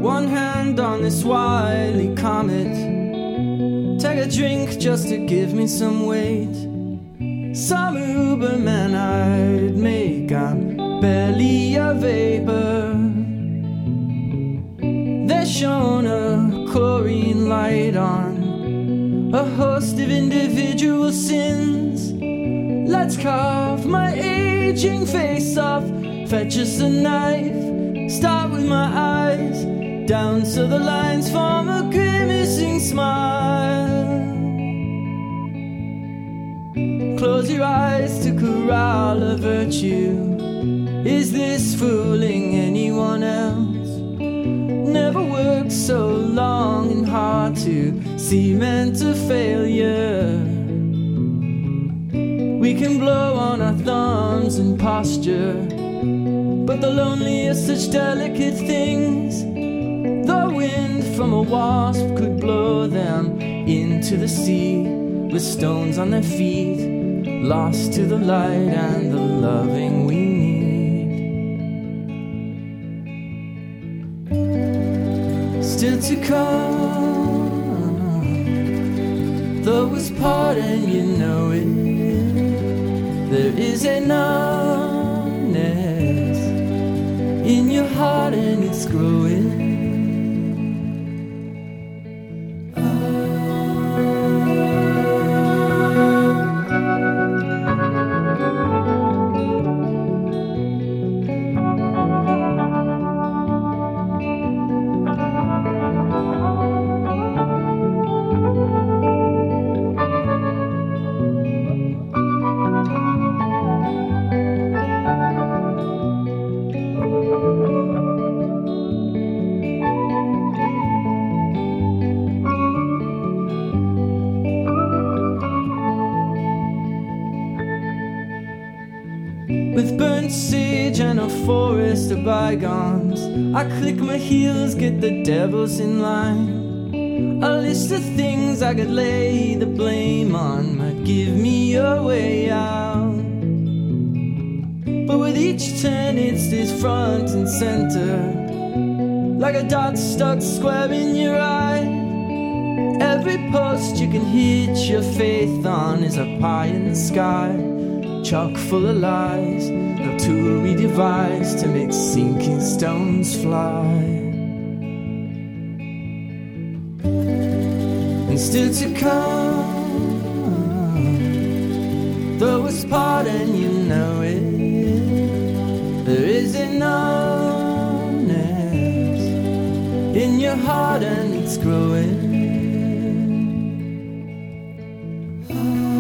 One hand on this wily comet. Take a drink just to give me some weight. Some Uberman I'd make, I'm barely a vapor. They're shone a chlorine light on a host of individual sins. Let's carve my aging face off. Fetch us a knife. Start with my eyes, down so the lines form a grimacing smile. Close your eyes to corral a virtue. Is this fooling anyone else? Never worked so long and hard to cement a failure. We can blow on our thumbs and posture, but the lonely are such delicate things. The wind from a wasp could blow them into the sea, with stones on their feet, lost to the light and the loving we need. Still to come, though it's part and you know it, there is a numbness in your heart and it's growing. With burnt sage and a forest of bygones, I click my heels, get the devils in line. A list of things I could lay the blame on might give me a way out. But with each turn it stays front and center, like a dot stuck square in your eye. Every post you can hitch your faith on is a pie in the sky, chock full of lies, no tool we devise to make sinking stones fly. And still to come, though it's part and you know it, there is a numbness in your heart and it's growing.